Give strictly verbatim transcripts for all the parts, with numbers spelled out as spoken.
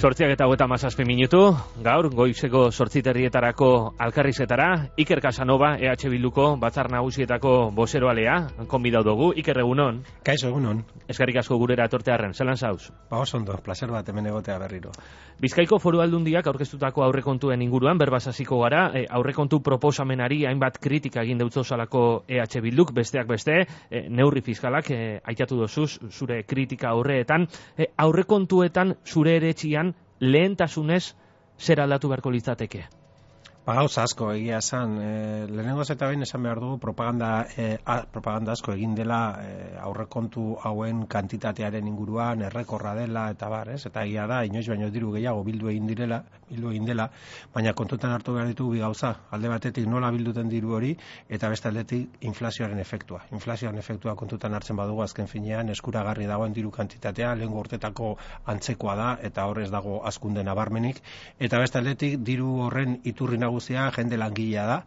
Sortziak eta hogeita hamazazpi minutu, gaur goizeko sortziterrietarako alkarrizetara, Iker Casanova, E H Bilduko Batzar Nagusietako bozeroalea, konbidau dugu. Iker, egunon. Kaixo, egunon. Eskerrik asko gurera etortearren, zelan zauz? Ba, oso ondo, placer bat hemen egotea berriro. Bizkaiko Foru Aldundiak aurkeztutako aurrekontuen inguruan, berbaz hasiko gara, e, aurrekontu proposamenari hainbat kritika egin deutzozalako E H Bilduk, besteak beste, e, neurri fiskalak e, aitatu dozuz, zure kritika aurreetan, e, aurrekontuetan zure eretxian lehentasunez zer aldatu beharko litzateke? Ba, gauza asko egia esan, e, lehenengoz eta behin esan behar dugu propaganda, e, a, propaganda asko egin dela e, aurrekontu hauen kantitatearen inguruan, errekorra dela eta bar, ez? Eta egia da, inoiz baino diru gehiago bildu egin direla, bildu egin dela, baina kontutan hartu behar ditugu bi gauza, alde batetik nola bilduten diru hori, eta beste aldetik inflazioaren efektua. Inflazioaren efektua kontutan hartzen badugu azken finean, eskuragarri dagoen diru kantitatea, lehengo urtetako antzekoa da, eta horrez dago hazkunde nabarmenik, eta beste aldetik diru horren iturri nagusia jende langilea da,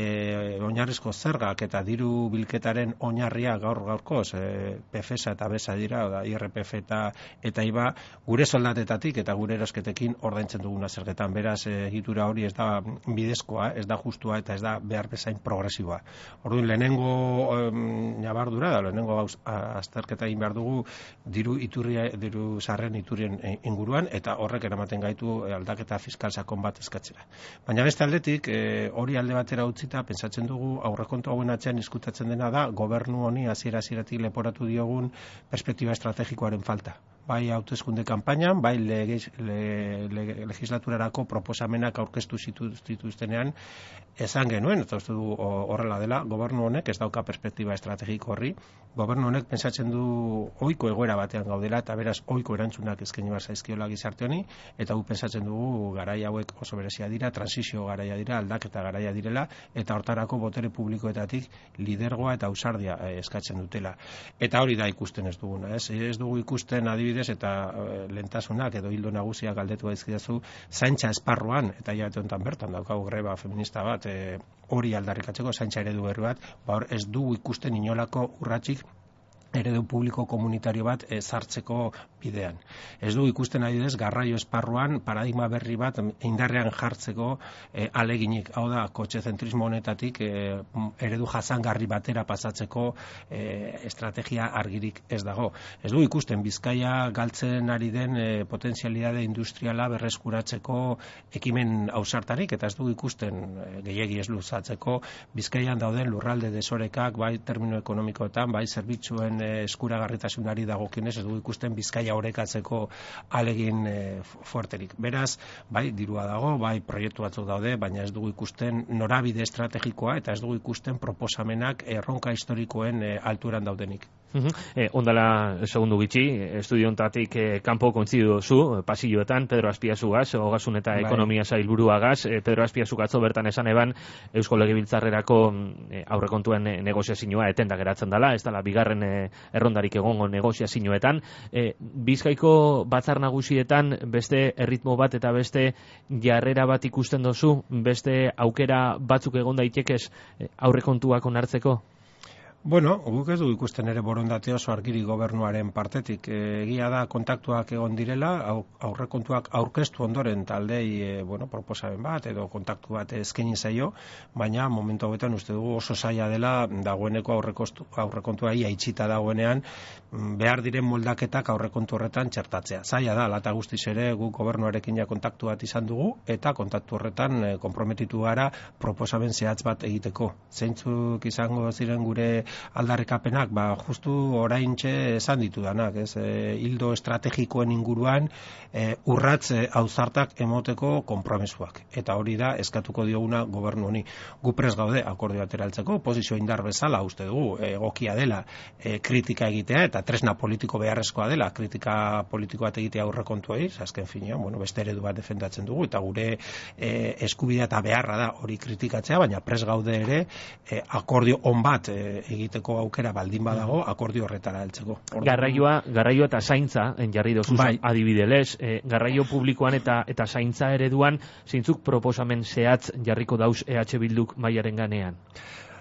e, oinarrizko zergak eta diru bilketaren oinarria gaur gaurkoz, e, P F S eta B E S A dira, da I R P F eta, eta I V A, gure soldatetatik eta gure erosketekin ordaintzen duguna zergetan. Beraz, egitura hori ez da bidezkoa, ez da justua eta ez da behar bezain progresiboa. Orduan, lehenengo em, nabardura da, lehenengo gauz azterketa egin behar dugu diru iturria, diru sarren iturrien inguruan, eta horrek eramaten gaitu aldaketa fiskal sakon bat eskatzera. Baina beste aldetik, e, hori alde batera utzita, pentsatzen dugu aurrekontu hauen atzean diskutatzen dena da gobernu honi hasiera hasieratik leporatu diogun perspektiba estrategikoaren falta. Bai hauteskunde kanpainan, bai legis, le, le, legislaturarako proposamenak aurkeztu zituztenean esan genuen, eta uste du horrela dela, gobernu honek ez dauka perspektiba estrategiko horri, gobernu honek pentsatzen du ohiko egoera batean gaudela, eta beraz ohiko erantzunak eskaini behar zaizkiola gizarte honi, eta gu pentsatzen dugu garai hauek oso berezia dira, transizio garaia dira, aldaketa garaia direla, eta hortarako botere publikoetatik lidergoa eta ausardia eskatzen dutela. Eta hori da ikusten ez duguna, ez, ez dugu ikusten adibidez eta e, lentasunak edo hildo nagusiak galdetu daizkidazu zaintza esparruan, eta hilabete honetan bertan daukagu greba feminista bat e, hori aldarrikatzeko zaintza eredu berri bat, ba hor ez dugu ikusten inolako urratsik eredu publiko komunitario bat e, sartzeko bidean. Ez du ikusten adibidez garraio esparruan paradigma berri bat indarrean jartzeko e, aleginik. Hau da, kotxe zentrismo honetatik e, eredu jasangarri batera pasatzeko e, estrategia argirik ez dago. Ez du ikusten Bizkaia galtzen ari den e, potentzialidade industriala berreskuratzeko ekimen ausartarik, eta ez du ikusten e, gehiegi ez luzatzeko Bizkaian dauden lurralde desorekak, bai termino ekonomikoetan, bai zerbitzuen eskuragarritasunari dagokionez ez dugu ikusten Bizkaia orekatzeko alegin e, fuerterik. Beraz, bai dirua dago, bai proiektu batzuk daude, baina ez dugu ikusten norabide estrategikoa eta ez dugu ikusten proposamenak erronka historikoen e, alturan daudenik. Uh-huh. eh, ondala segundu gitxi, estudio ontatik eh, kanpo kontzidu zu, pasilloetan, Pedro Azpiazugaz, Ogasun eta bai. Ekonomia sailburuagaz, eh, Pedro Azpiazuk atzo bertan esan eban Eusko Legebiltzarrerako eh, aurrekontuen eh, negoziazioa etenda geratzen dela, ez dela bigarren eh, errondarik egongo negoziazioetan. Eh, Bizkaiko Batzar Nagusietan beste erritmo bat eta beste jarrera bat ikusten dozu, beste aukera batzuk egon daitekez eh, aurrekontuak onartzeko? Bueno, guk ez du ikusten ere borondate oso argiri gobernuaren partetik. Egia da kontaktuak egon direla, aurrekontuak aurkeztu ondoren taldei e, bueno, proposamen bat edo kontaktu bat eskaini zaio, baina momentu hauetan uste dugu oso zaila dela dagoeneko aurrekontua ia itxita dagoenean behar diren moldaketak aurrekontu horretan txertatzea. Zaila da, lata guztiz ere guk gobernuarekin ja kontaktu bat izan dugu eta kontaktu horretan e, konprometitu gara proposamen zehatz bat egiteko. Zeintzuk izango ziren gure aldarrikapenak, ba, justu oraintxe esan ditudanak, ez, e, hildo estrategikoen inguruan e, urratz e, ausartak emoteko konpromesuak. Eta hori da eskatuko dioguna gobernu honi. Gu prest gaude akordio batera heltzeko, oposizio indar bezala uste dugu, e, egokia dela e, kritika egitea eta tresna politiko beharrezkoa dela, kritika politiko bat egitea aurrekontuei, azken finean, bueno, beste eredu bat defendatzen dugu eta gure e, eskubidea eta beharra da hori kritikatzea, baina prest gaude ere e, akordio on bat e, egiteko aukera baldin badago akordio horretara heltzeko. Garraioa, garraioa eta zaintza jarri dozu bai. Adibidez, eh, garraio publikoan eta eta zaintza ereduan zeintzuk proposamen zehatz jarriko dauz E H Bilduk mailaren ganean?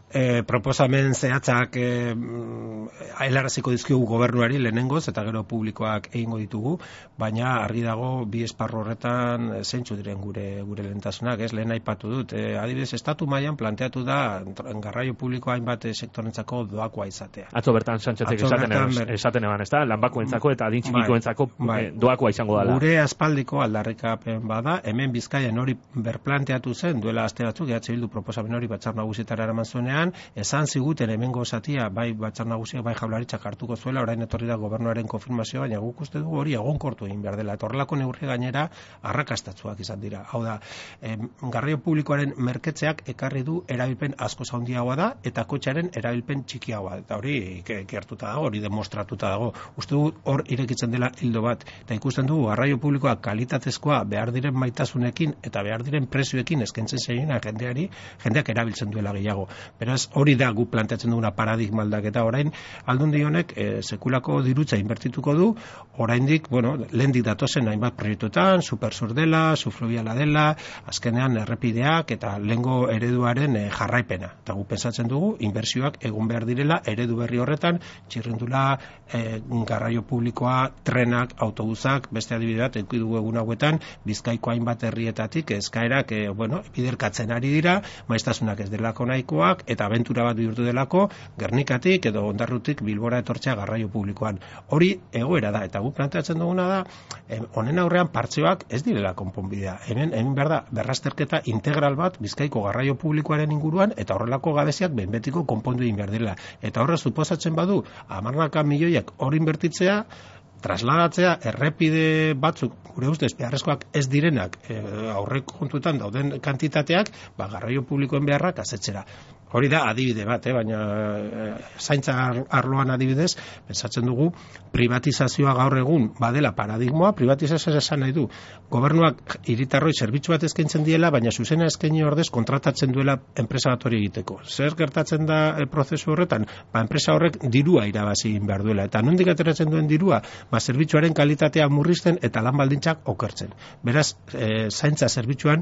E, proposamen zehatzak e, helaraziko dizkigu gobernuari lehenengoz eta gero publikoak egingo ditugu, baina argi dago bi esparru horretan zeintzu diren gure gure lehentasunak, ez lehen aipatu dut. E, adibidez, estatu mailan planteatu da garraio publiko hainbat sektorentzako doakoa izatea. Atzo bertan Sanchezek esaten ber... esaten eban, ezta? Lanbakoentzako eta adin txikikoentzako bai, bai. doakoa izango dela. Gure aspaldiko aldarrikapen bada, hemen Bizkaian hori berplanteatu zen duela aste batzuk, E H Bildu proposamen hori Batzar Nagusietara eraman zuenean, esan ziguten hemengo zatia bai Batzar Nagusiak bai Jaurlaritzak hartuko zuela, orain etorri da gobernuaren konfirmazioa, baina guk uste dugu hori egonkortu egin behar dela. Eta horrelako neurri gainera arrakastatsuak izan dira. Hau da, em, garraio publikoaren merketzeak ekarri du erabilpen asko handiagoa da eta kotxearen erabilpen txikiagoa. Eta hori ikertuta dago, hori demostratuta dago. Uste dugu hor irekitzen dela hildo bat. Eta ikusten dugu garraio publikoa kalitatezkoa behar diren maitasunekin eta behar diren prezioekin eskaintzen zaiola jendeari, jendeak erabiltzen duela gehiago. Beraz, hori da gu planteatzen duguna paradigma aldaketa. Orain Aldundi honek e, sekulako dirutza inbertituko du, oraindik, bueno, lehendik datozen hainbat proiektuetan, supersur dela, subfluviala dela, azkenean errepideak eta lengo ereduaren e, jarraipena. Eta gu pensatzen dugu inbertsioak egon behar direla eredu berri horretan, txirrindula, e, garraio publikoa, trenak, autobusak, beste adibide bat eduki dugu egun hauetan, Bizkaiko hainbat herrietatik eskaerak e, bueno, biderkatzen ari dira, maiztasunak ez delako nahikoak eta abentura bat bihurtu delako Gernikatik edo Ondarrutik Bilbora etortzea garraio publikoan. Hori egoera da eta guk planteatzen duguna da honen aurrean partzeoak ez direla konponbidea. Hemen hemen behar da berrazterketa integral bat Bizkaiko garraio publikoaren inguruan eta horrelako gabeziak behin betiko konpondu egin behar direla. Eta horrez suposatzen badu hamarnaka milioiak hor inbertitzea, trasladatzea errepide batzuk gure ustez beharrezkoak ez direnak e, aurreko kontuetan dauden kantitateak, ba, garraio publikoen beharrak asetzera. Hori da adibide bat, eh? baina e, zaintza arloan adibidez, pensatzen dugu privatizazioa gaur egun badela paradigmoa, privatizazioa esan nahi du. Gobernuak hiritarroi zerbitzu bat eskaintzen diela, baina zuzena eskaini ordez kontratatzen duela enpresa bat hori egiteko. Zer gertatzen da e, prozesu horretan? Ba, enpresa horrek dirua irabazi egin behar duela. Eta nondik ateratzen duen dirua? Ba, zerbitzuaren kalitatea murrizten eta lan baldintzak okertzen. Beraz, e, zaintza zerbitzuan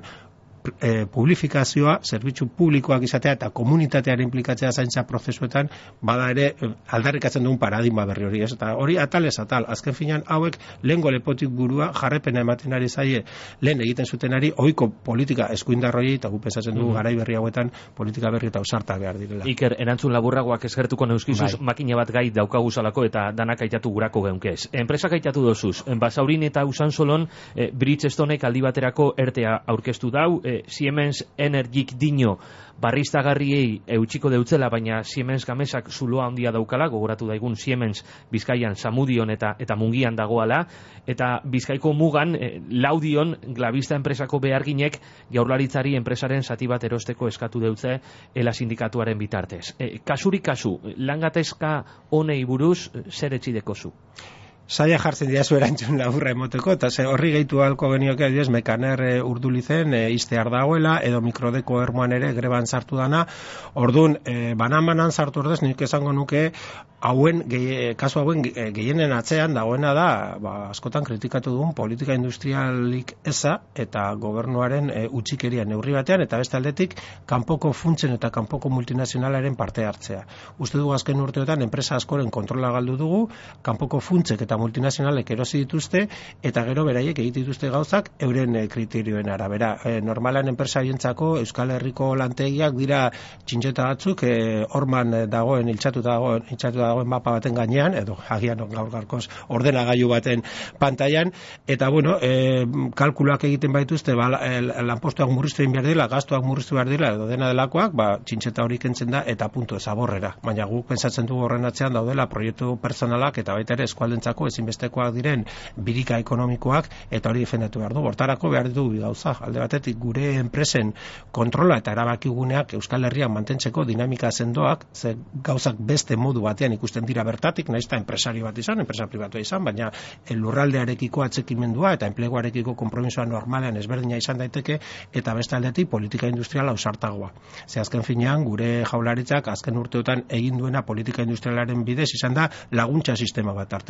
E, publifikazioa, zerbitzu publikoak izatea eta komunitatearen implikatzea zaintza prozesuetan bada ere aldarrikatzen duen paradigma berri hori, ez? Eta hori atalez atal, azken finean hauek lehengo lepotik burua jarrepena ematen ari zaie lehen egiten zutenari ohiko politika eskuindarroi eta gu pensatzen dugu mm. garai berri hauetan politika berri eta ausarta behar direla. Iker, erantzun laburragoak eskertuko neuskizuz, bai. Makina bat gai daukaguzalako eta danak aitatu gurako geunkez. Enpresak aitatu dozuz, Basaurin eta Usansolon e, Bridgestonek aldi baterako ertea aurkeztu dau, e, Siemens Energik dino barriztagarriei eutxiko deutzela, baina Siemens Gamesak zuloa handia daukala, gogoratu daigun Siemens Bizkaian, Samudion eta eta Mungian dagoala, eta Bizkaiko mugan e, Laudion Glavista enpresako beharginek Jaurlaritzari enpresaren zati bat erosteko eskatu deutze ela sindikatuaren bitartez. E, kasuri kasu, langatezka honei buruz zer etxideko zu? Saia jartzen dira zu erantzun laburra emoteko, eta ze horri gehitu halko genioke, adibidez, Mekaner e, urdulizen e, iztear dagoela, edo Mikrodeko ermuan ere greban sartu dana, ordun e, banan-banan sartu ordez, nik esango nuke, hauen, gehi, kasu hauen ge, gehienen atzean dagoena da, ba, askotan kritikatu dugun politika industrialik eza, eta gobernuaren e, utxikeria neurri batean, eta beste aldetik, kanpoko funtzen eta kanpoko multinazionalaren parte hartzea. Uste dugu azken urteotan, enpresa askoren kontrola galdu dugu, kanpoko funtzek eta multinazionalek erosi dituzte eta gero beraiek egite dituzte gauzak euren e, kriterioen arabera. E, normalan enpresa haientzako Euskal Herriko lantegiak dira txintxeta batzuk e, horman dagoen iltzatuta dagoen iltzatuta dagoen mapa baten gainean edo agian gaur gaurkoz ordenagailu baten pantailan eta bueno, e, kalkuluak egiten baituzte ba, e, lanpostuak murriztu egin behar dira, gastuak murriztu behar dira edo dena delakoak, ba txintxeta hori kentzen da eta punto zaborrera. Baina guk pentsatzen dugu horren atzean daudela proiektu pertsonalak eta baita ere eskualdentzako ezinbestekoak diren birika ekonomikoak eta hori defendatu behar du. Hortarako behar du bi gauza. Alde batetik gure enpresen kontrola eta erabakiguneak Euskal Herrian mantentzeko dinamika sendoak, ze gauzak beste modu batean ikusten dira bertatik, nahiz eta enpresari bat izan, enpresa pribatua izan, baina lurraldearekiko atxekimendua eta enpleguarekiko konpromisoa normalean ezberdina izan daiteke eta beste aldetik politika industriala ausartagoa. Ze azken finean gure Jaurlaritzak azken urteotan egin duena politika industrialaren bidez izan da laguntza sistema bat artikulatzea.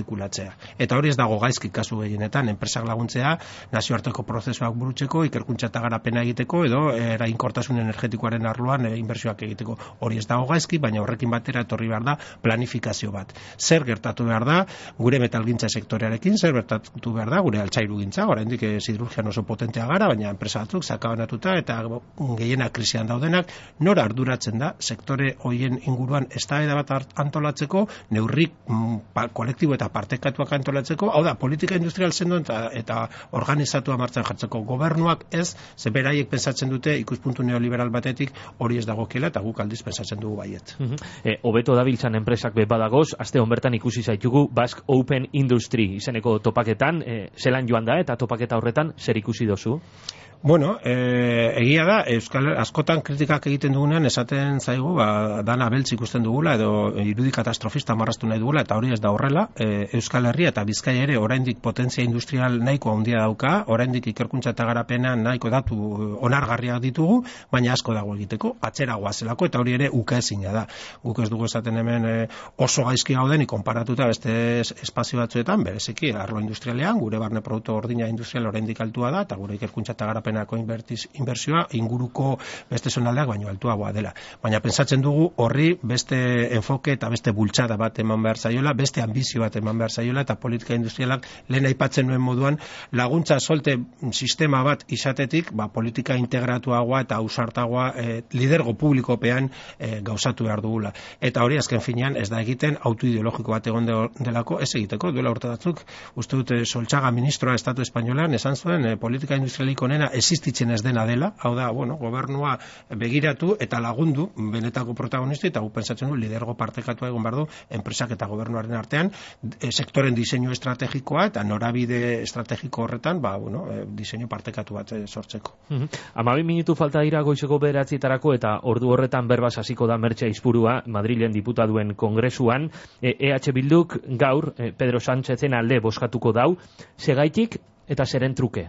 laguntzea. Eta hori ez dago gaizki kasu gehienetan, enpresak laguntzea nazioarteko prozesuak burutzeko, ikerkuntza eta garapena egiteko edo eraginkortasun energetikoaren arloan e, inbertsioak egiteko. Hori ez dago gaizki, baina horrekin batera etorri behar da planifikazio bat. Zer gertatu behar da gure metalgintza sektorearekin, zer gertatu behar da gure altzairugintza, oraindik e, siderurgian oso potentea gara, baina enpresa batzuk sakabanatuta eta gehiena krisian daudenak, nora arduratzen da sektore hoien inguruan eztabaida bat antolatzeko, neurri mm, kolektibo eta partekatuak antolatzeko, hau da, politika industrial sendo eta, eta organizatua martxan jartzeko gobernuak ez, ze beraiek pensatzen dute ikuspuntu neoliberal batetik hori ez dagokiela eta guk aldiz pensatzen dugu baiet. E, hobeto dabiltzan enpresak be badagoz, aste hon bertan ikusi zaitugu Basque Open Industry izeneko topaketan, e, zelan joan da eta topaketa horretan zer ikusi dozu? Bueno, e, egia da, Euskal askotan kritikak egiten dugunean esaten zaigu, ba, dana beltz ikusten dugula edo irudi katastrofista marraztu nahi dugula, eta hori ez da horrela. E, Euskal Herria eta Bizkaia ere oraindik potentzia industrial nahiko handia dauka, oraindik ikerkuntza eta garapenean nahiko datu onargarriak ditugu, baina asko dago egiteko, atzera goazelako, eta hori ere ukaezina da. Guk ez dugu esaten hemen e, oso gaizki gauden konparatuta beste espazio batzuetan, bereziki arlo industrialean, gure barne produktu gordina industrial oraindik altua da, eta gure ikerkuntza eta garapen inbertsioa inguruko beste zonaldeak baino altuagoa dela. Baina pentsatzen dugu horri beste enfoke eta beste bultzada bat eman behar zaiola, beste ambizio bat eman behar zaiola, eta politika industrialak lehen aipatzen nuen moduan laguntza solte sistema bat izatetik, ba, politika integratuagoa eta ausartagoa e, lidergo publikopean e, gauzatu behar dugula. Eta hori azken finean ez da egiten autoideologiko bat egon delako, ez egiteko, duela urte batzuk, uste dute Solchaga ministroa Estatu Espainolean esan zuen e, politika industrialik onena existitzen ez dena dela, hau da, bueno, gobernua begiratu eta lagundu benetako protagonisti, eta gu pentsatzen du lidergo partekatua egon behar du enpresak eta gobernuaren artean, e, sektoren diseinu estrategikoa eta norabide estrategiko horretan, ba, bueno, e, diseinu partekatu bat e, sortzeko. Hamabi minutu falta dira goizeko bederatzietarako eta ordu horretan berbaz hasiko da Mertxe Aizpurua Madrilen diputatuen kongresuan. E, EH Bilduk gaur e, Pedro Sánchezen alde bozkatuko dau, segaitik eta zeren truke?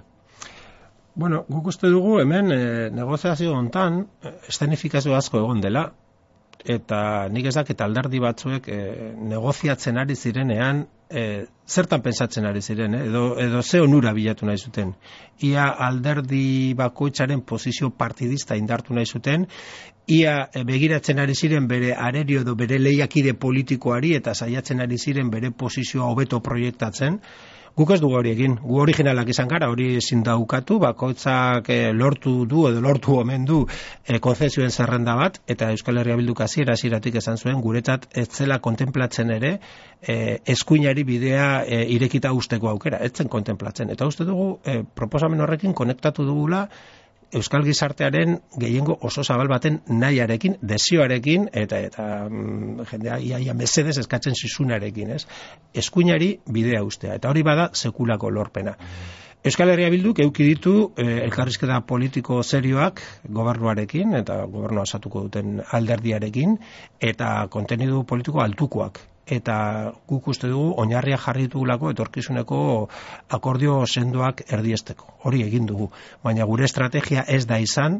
Bueno, guk uste dugu hemen e, negoziazio hontan e, eszenifikazio asko egon dela, eta nik ez dakit alderdi batzuek e, negoziatzen ari zirenean e, zertan pensatzen ari ziren, eh? edo, edo ze onura bilatu nahi zuten. Ia alderdi bakoitzaren posizio partidista indartu nahi zuten, ia e, begiratzen ari ziren bere arerio edo bere lehiakide politikoari eta saiatzen ari ziren bere posizioa hobeto proiektatzen. Guk ez dugu hori egin, gu originalak izan gara, hori ezin daukatu, bakoitzak e, lortu du edo lortu omen du e, konzesioen zerrenda bat, eta Euskal Herria Bilduk hasiera hasieratik esan zuen, guretzat ez zela kontemplatzen ere e, eskuinari bidea e, irekita usteko aukera, ez zen kontemplatzen. Eta uste dugu, e, proposamen horrekin konektatu dugula, Euskal gizartearen gehiengo oso zabal baten nahiarekin, desioarekin, eta eta mm, jendea iaia mesedez eskatzen zizunarekin, ez? Eskuinari bidea ustea, eta hori bada sekulako lorpena. Euskal Herria Bilduk eduki ditu eh, elkarrizketa politiko serioak gobernuarekin, eta gobernua osatuko duten alderdiarekin, eta kontenidu politiko altukoak. Eta guk uste dugu oinarria jarri ditugulako etorkizuneko akordio sendoak erdiesteko. Hori egin dugu. Baina gure estrategia ez da izan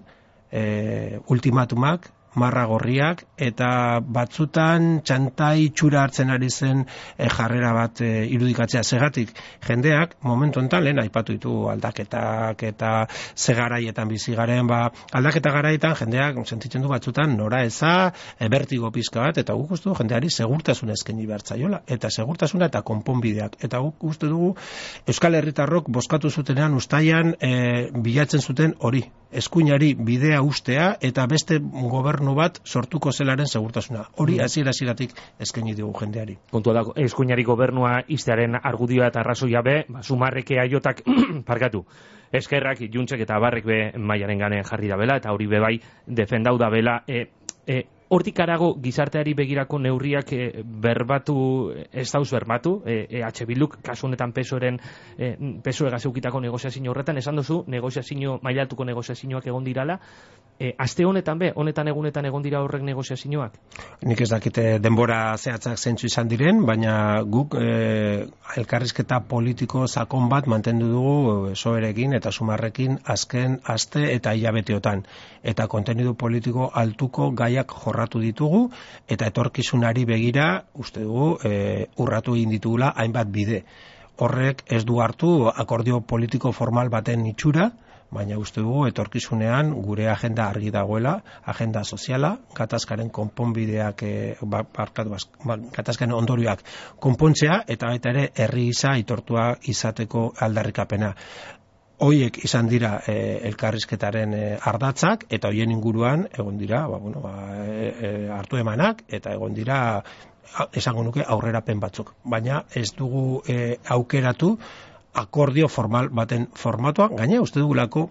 e, ultimatumak, marra gorriak, eta batzutan txantai txura hartzen ari zen e, jarrera bat e, irudikatzea. Segatik, jendeak, momentu enten, lehen aipatu ditu aldaketak eta ze garaietan bizi garen, ba, aldaketa garaietan jendeak sentitzen du batzutan nora eza, e, bertigo pizka bat, eta guk uste du jendeari segurtasun eskaini bertzaiola, eta segurtasuna eta konponbideak. Eta guk uste dugu Euskal Herritarrok bozkatu zutenean ustaian e, bilatzen zuten hori, eskuinari bidea ustea eta beste gobernu bat sortuko zelaren segurtasuna. Hori hasiera hasieratik eskaini digu jendeari. Kontua da, eskuinari gobernua iztearen argudioa eta arrazoia be, ba, sumarreke aiotak parkatu. Eskerrak, juntzek eta barrek be mailaren gane jarri da bela, eta hori be bai defendau da bela. E, e, Hortik arago gizarteari begirako neurriak e, berbatu, ez dauz berbatu, e, EH Bilduk, kasu honetan pesoeren, e, peso egazeukitako negoziazio horretan, esan duzu, negoziazio, mailatuko negoziazioak egon dirala, e, aste honetan be, honetan egunetan egon dira horrek negoziazioak? Nik ez dakite denbora zehatzak zentzu izan diren, baina guk e, elkarrizketa politiko sakon bat mantendu dugu soberekin eta sumarrekin azken aste eta hilabeteotan. Eta kontenidu politiko altuko gaiak jorratu jorratu ditugu, eta etorkizunari begira, uste dugu, e, urratu egin ditugula hainbat bide. Horrek ez du hartu akordio politiko formal baten itxura, baina uste dugu etorkizunean gure agenda argi dagoela, agenda soziala, gatazkaren konponbideak, e, barkatu, ba, gatazkaren ondorioak konpontzea, eta baita ere herri gisa aitortua izateko aldarrikapena. Hoiek izan dira e, elkarrizketaren e, ardatzak, eta hoien inguruan egon dira, ba, bueno, ba, e, e, hartu emanak, eta egon dira, esango nuke, aurrerapen batzuk. Baina ez dugu e, aukeratu akordio formal baten formatuan, gaina uste dugulako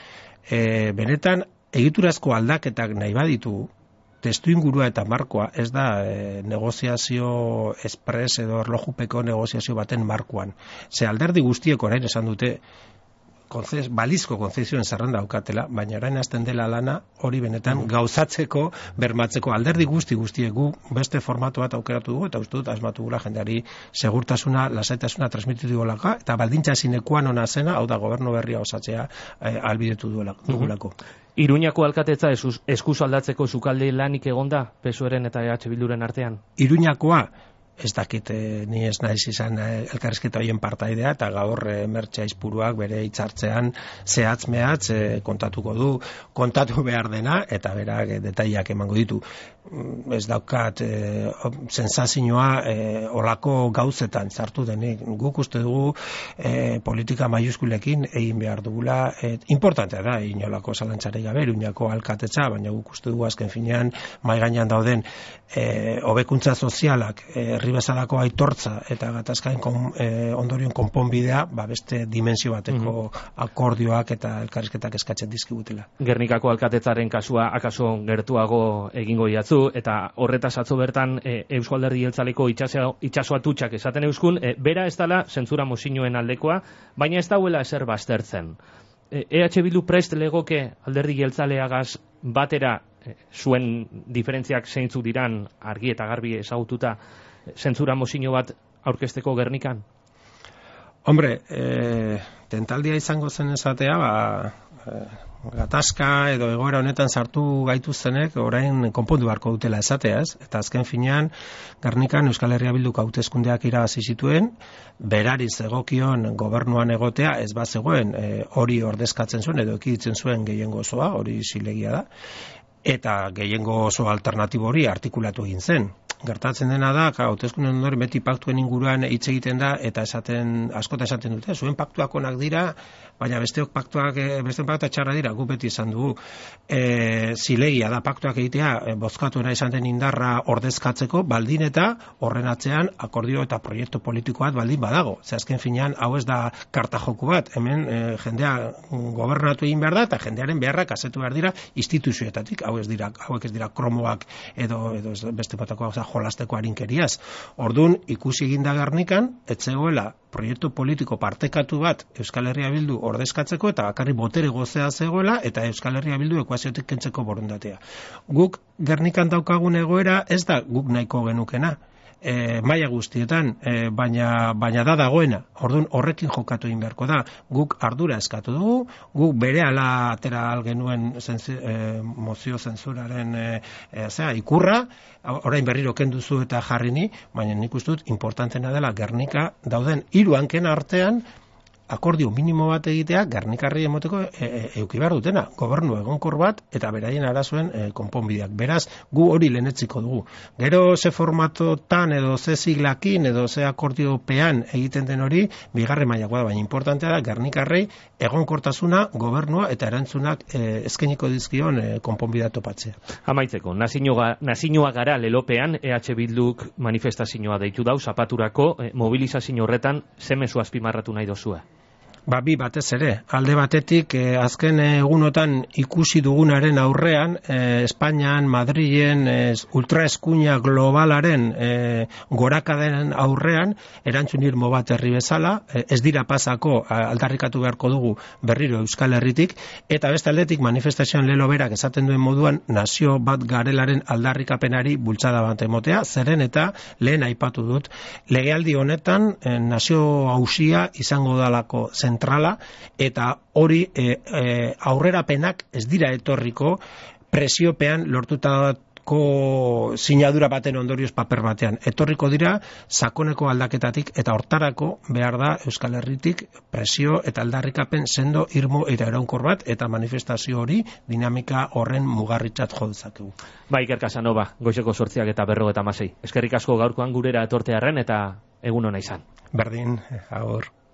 e, benetan egiturazko aldaketak nahi baditu, testu ingurua eta markoa ez da e, negoziazio espres edo erlojupeko negoziazio baten markoan. Ze alderdi guztiek orain esan dute konzes, balizko konzezioen zerrenda daukatela, baina orain hasten dela lana hori benetan gauzatzeko, bermatzeko alderdi guzti guztiegu beste formatu bat aukeratu dugu, eta uste dut asmatu gula jendeari segurtasuna, lasaitasuna transmititu dugulaka, eta baldintza sinekuan ona zena, hau da gobernu berria osatzea eh, albidetu dugulako. Iruñako alkatetza eskuz aldatzeko sukalde lanik egonda, P S Oren eta E H Bilduren artean? Iruñakoa, ez dakit, eh, ni ez naiz izan eh, elkarrizketa horien partaidea, eta gaur eh, Mertxe Aizpuruak bere hitzartzean zehatz mehatz eh, kontatuko du, kontatu behar dena, eta berak eh, detaileak emango ditu. Ez daukat eh, sensazioa eh, olako gauzetan sartu denik. Guk uste dugu eh, politika maiuskulekin egin behar dugula, eh, importantea da, inolako zalantzarei gabe, Iruñako alkatetza, baina guk uste dugu azken finean mai gainean dauden eh, hobekuntza sozialak, eh, herri bezalako aitortza eta gatazkaen kon, eh, ondorioen konponbidea, ba beste dimensio bateko mm-hmm. akordioak eta elkarrizketak eskatzen dizkigutela. Gernikako alkatetzaren kasua akaso gertuago egingo jatzu, eta horretaz atzo bertan e, Eusko Alderdi Jeltzaleko itsasoa tutxak esaten euskun, e, bera ez dela zentzura mozinoen aldekoa, baina ez dauela ezer baztertzen. E, EH Bildu prest legoke Alderdi Jeltzaleagaz batera e, zuen diferentziak zeintzuk diran argi eta garbi ezagututa zentzura mozino bat aurkezteko Gernikan? Hombre, e, tentaldia izango zen esatea, ba, e, gatazka edo egoera honetan sartu gaituztenek orain konpondu beharko dutela esatea, ez? Eta azken finean, Gernikan Euskal Herria Bilduk hauteskundeak irabazi zituen, berari zegokion gobernuan egotea ez bazegoen e, hori ordezkatzen zuen edo ekiditzen zuen gehiengo osoa, hori zilegia da, eta gehiengo oso alternatibo hori artikulatu egin zen. Gertatzen dena da, hauteskunde ondoren beti paktuen inguruan hitz egiten da, eta esaten askota esaten dute, zuen paktuak onak dira, baina besteok paktuak, besteok paktuak txarra dira, gu beti izan dugu. E, zilegia da paktuak egitea, e, bozkatuera izan den indarra ordezkatzeko, baldin eta horren atzean akordio eta proiektu politiko bat baldin badago. Ze azken finean, hau ez da karta joku bat, hemen e, jendea gobernatu egin behar da, eta jendearen beharrak asetu behar dira instituzioetatik, hau ez dira, hauek ez dira kromoak edo, edo beste patako jolasteko arinkeriaz. Orduan, ikusi eginda Gernikan, ez zegoela proiektu politiko partekatu bat Euskal Herria Bildu ordezkatzeko, eta bakarri botere gozea zegoela, eta Euskal Herria Bildu ekuaziotik kentzeko borondatea. Guk Gernikan daukagun egoera ez da guk nahiko genukena. E, maila guztietan, e, baina, baina da dagoena. Orduan horrekin jokatu egin beharko da. Guk ardura eskatu dugu, guk berehala atera algenuen zenzi, e, mozio zentzuraren e, e, zera, ikurra, orain berriro kenduzu eta jarri ni, baina nik uste dut importantena dela Gernika dauden hiru hanken artean akordio minimo bat egitea Gernikarri emoteko e, e, euki behar dutena, gobernu egonkor bat eta beraien arazoen e, konponbideak. Beraz, gu hori lehenetziko dugu. Gero ze formatotan edo ze siglakin edo ze akordiopean egiten den hori, bigarren mailakoa da, baina importantea da Gernikarrei egonkortasuna, gobernua eta erantzunak e, eskainiko dizkion e, konponbidea topatzea. Amaitzeko, nazioa gara lelopean, E H Bilduk manifestazioa deitu dau, zapaturako e, mobilizazio horretan ze mezu azpimarratu nahi dozue? Ba, bi batez ere, alde batetik eh, azken egunotan ikusi dugunaren aurrean, eh, Espainian, Madrilen, eh, ultraeskuina globalaren eh, gorakadaren aurrean, erantzun irmo bat herri bezala, eh, ez dira pasako aldarrikatu beharko dugu berriro Euskal Herritik, eta beste aldetik manifestazioan lelo berak esaten duen moduan nazio bat garelaren aldarrikapenari bultzada bat emotea, zeren eta lehen aipatu dut, legealdi honetan eh, nazio auzia izango dalako zen zentrala, eta hori e, e, aurrerapenak ez dira etorriko presiopean lortuta ko sinadura baten ondorioz paper batean. Etorriko dira sakoneko aldaketatik eta hortarako behar da Euskal Herritik presio eta aldarrikapen sendo irmo eta iraunkor bat eta manifestazio hori dinamika horren mugarritzat jo dezakegu. Ba, Iker Casanova, goizeko sortziak eta berrogeta hamasei. Eskerrik asko gaurkoan gurera etortearren eta egun ona izan. Berdin, agur.